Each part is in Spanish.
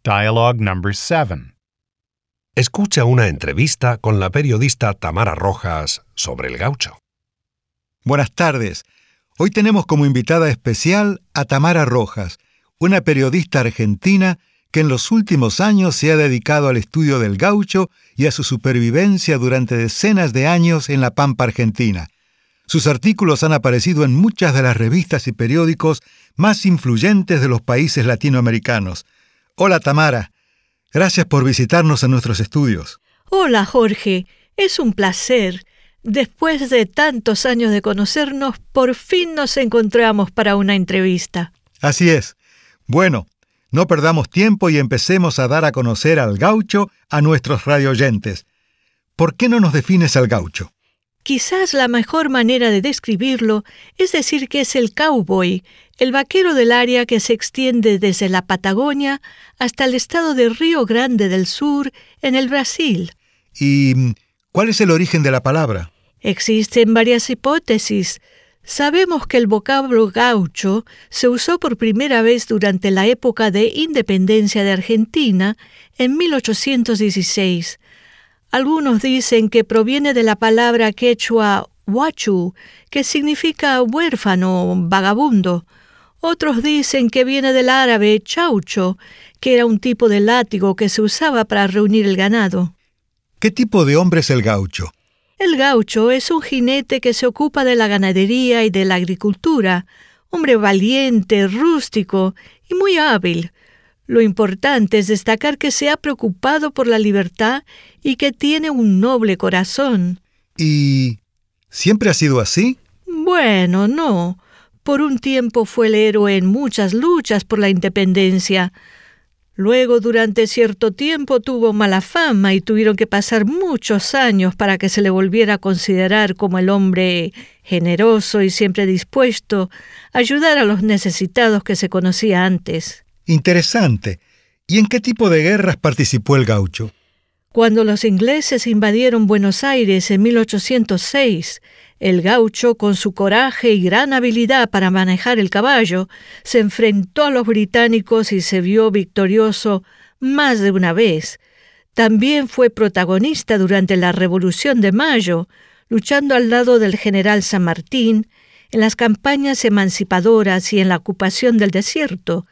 Dialogue number 7. Escucha una entrevista con la periodista Tamara Rojas sobre el gaucho. Buenas tardes. Hoy tenemos como invitada especial a Tamara Rojas, una periodista argentina que en los últimos años se ha dedicado al estudio del gaucho y a su supervivencia durante decenas de años en la pampa argentina. Sus artículos han aparecido en muchas de las revistas y periódicos más influyentes de los países latinoamericanos. Hola Tamara, gracias por visitarnos en nuestros estudios. Hola Jorge, es un placer. Después de tantos años de conocernos, por fin nos encontramos para una entrevista. Así es. Bueno, no perdamos tiempo y empecemos a dar a conocer al gaucho a nuestros radioyentes. ¿Por qué no nos defines al gaucho? Quizás la mejor manera de describirlo es decir que es el cowboy, el vaquero del área que se extiende desde la Patagonia hasta el estado de Río Grande del Sur, en el Brasil. ¿Y cuál es el origen de la palabra? Existen varias hipótesis. Sabemos que el vocablo gaucho se usó por primera vez durante la época de independencia de Argentina en 1816. Algunos dicen que proviene de la palabra quechua huachu, que significa huérfano o vagabundo. Otros dicen que viene del árabe chaucho, que era un tipo de látigo que se usaba para reunir el ganado. ¿Qué tipo de hombre es el gaucho? El gaucho es un jinete que se ocupa de la ganadería y de la agricultura, hombre valiente, rústico y muy hábil. Lo importante es destacar que se ha preocupado por la libertad y que tiene un noble corazón. ¿Y siempre ha sido así? Bueno, no. Por un tiempo fue el héroe en muchas luchas por la independencia. Luego, durante cierto tiempo, tuvo mala fama y tuvieron que pasar muchos años para que se le volviera a considerar como el hombre generoso y siempre dispuesto a ayudar a los necesitados que se conocía antes. Interesante. ¿Y en qué tipo de guerras participó el gaucho? Cuando los ingleses invadieron Buenos Aires en 1806, el gaucho, con su coraje y gran habilidad para manejar el caballo, se enfrentó a los británicos y se vio victorioso más de una vez. También fue protagonista durante la Revolución de Mayo, luchando al lado del general San Martín, en las campañas emancipadoras y en la ocupación del desierto.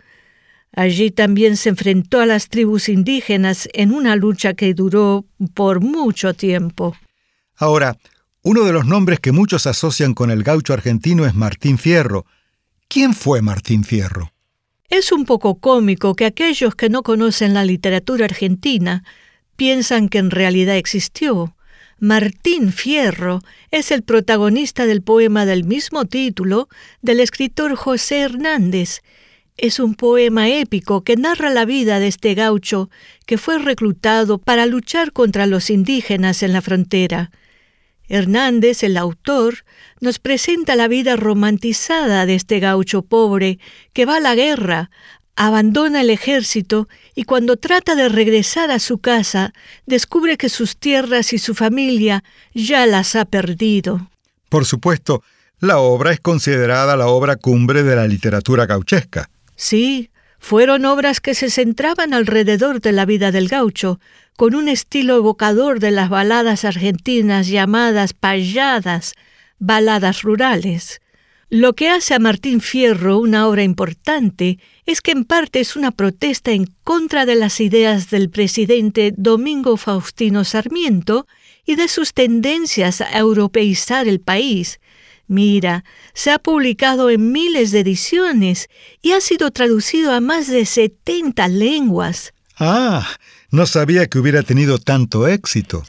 Allí también se enfrentó a las tribus indígenas en una lucha que duró por mucho tiempo. Ahora, uno de los nombres que muchos asocian con el gaucho argentino es Martín Fierro. ¿Quién fue Martín Fierro? Es un poco cómico que aquellos que no conocen la literatura argentina piensan que en realidad existió. Martín Fierro es el protagonista del poema del mismo título del escritor José Hernández. Es un poema épico que narra la vida de este gaucho que fue reclutado para luchar contra los indígenas en la frontera. Hernández, el autor, nos presenta la vida romantizada de este gaucho pobre que va a la guerra, abandona el ejército y cuando trata de regresar a su casa, descubre que sus tierras y su familia ya las ha perdido. Por supuesto, la obra es considerada la obra cumbre de la literatura gauchesca. Sí, fueron obras que se centraban alrededor de la vida del gaucho, con un estilo evocador de las baladas argentinas llamadas payadas, baladas rurales. Lo que hace a Martín Fierro una obra importante es que en parte es una protesta en contra de las ideas del presidente Domingo Faustino Sarmiento y de sus tendencias a europeizar el país. Mira, se ha publicado en miles de ediciones y ha sido traducido a más de 70 lenguas. Ah, no sabía que hubiera tenido tanto éxito.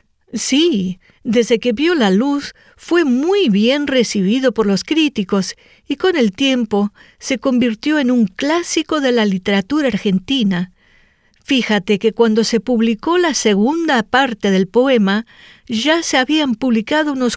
Sí, desde que vio la luz fue muy bien recibido por los críticos y con el tiempo se convirtió en un clásico de la literatura argentina. Fíjate que cuando se publicó la segunda parte del poema, ya se habían publicado unos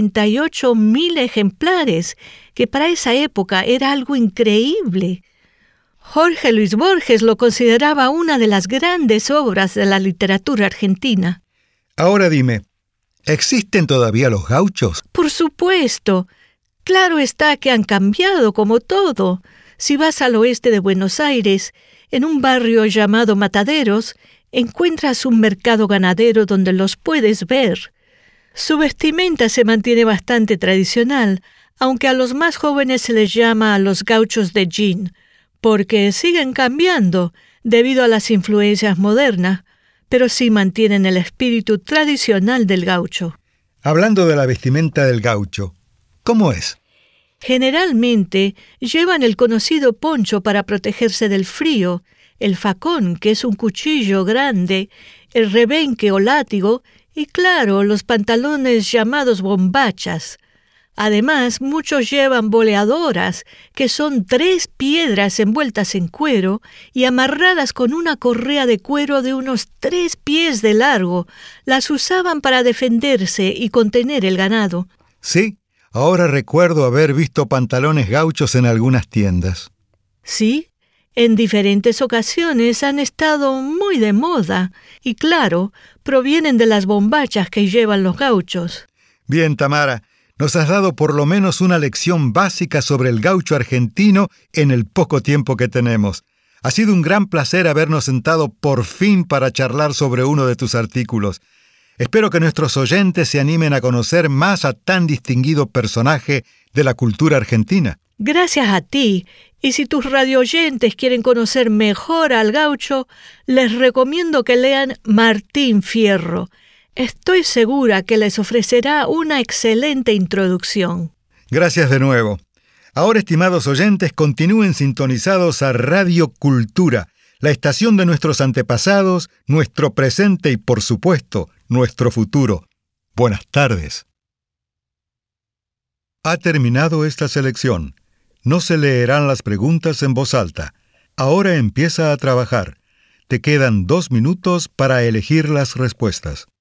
48,000 ejemplares, que para esa época era algo increíble. Jorge Luis Borges lo consideraba una de las grandes obras de la literatura argentina. Ahora dime, ¿existen todavía los gauchos? Por supuesto. Claro está que han cambiado como todo. Si vas al oeste de Buenos Aires, En un barrio llamado Mataderos, encuentras un mercado ganadero donde los puedes ver. Su vestimenta se mantiene bastante tradicional, aunque a los más jóvenes se les llama a los gauchos de jean, porque siguen cambiando debido a las influencias modernas, pero sí mantienen el espíritu tradicional del gaucho. Hablando de la vestimenta del gaucho, ¿cómo es? Generalmente llevan el conocido poncho para protegerse del frío, el facón, que es un cuchillo grande, el rebenque o látigo, y claro, los pantalones llamados bombachas. Además, muchos llevan boleadoras, que son 3 piedras envueltas en cuero y amarradas con una correa de cuero de unos 3 pies de largo. Las usaban para defenderse y contener el ganado. Sí, ahora recuerdo haber visto pantalones gauchos en algunas tiendas. Sí, en diferentes ocasiones han estado muy de moda y, claro, provienen de las bombachas que llevan los gauchos. Bien, Tamara, nos has dado por lo menos una lección básica sobre el gaucho argentino en el poco tiempo que tenemos. Ha sido un gran placer habernos sentado por fin para charlar sobre uno de tus artículos. Espero que nuestros oyentes se animen a conocer más a tan distinguido personaje de la cultura argentina. Gracias a ti, y si tus radioyentes quieren conocer mejor al gaucho, les recomiendo que lean Martín Fierro. Estoy segura que les ofrecerá una excelente introducción. Gracias de nuevo. Ahora, estimados oyentes, continúen sintonizados a Radio Cultura, la estación de nuestros antepasados, nuestro presente y, por supuesto, nuestro futuro. Buenas tardes. Ha terminado esta selección. No se leerán las preguntas en voz alta. Ahora empieza a trabajar. Te quedan 2 minutos para elegir las respuestas.